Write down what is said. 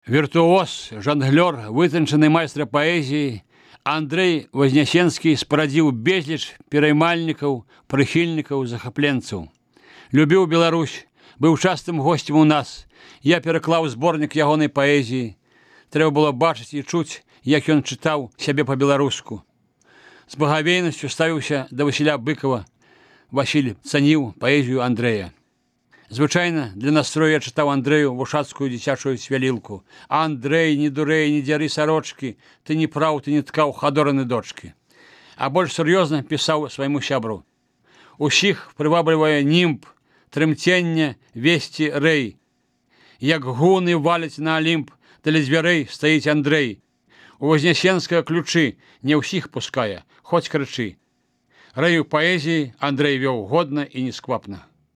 Віртуоз, жанглёр, вытанчаны майстра паэзіі, Андрэй Вазнясенскі спарадзіў безліч пераймальнікаў, прыхільнікаў, захапленцаў. Любіў Беларусь, быў частым госцем у нас. Я пераклаў зборнік ягонай паэзіі. Трэба было бачыць і чуць, як ён чытаў сябе па-беларуску. З багавейнасцю ставіўся да Васіля Быкова. Васіль цаніў паэзію Андрэя. Звычайна для настрою я чытаў Андрэю вушацкую дзіцячую цвялілку. «Андрэй, не дурэй, не дзяры сарочкі, ты не праў, ты не ткаў хадораны дочкі». А больш сур'ёзна пісаў свайму сябру. Усіх прываблівае німб, трымцення, весці рэй. Як гуны валяць на Алімп, для дзвярэй стаіць Андрэй. У Вазнясенскага ключы, не ўсіх пускае, хоць крычы. Рэю паэзіі Андрэй вёў годна і несквапна.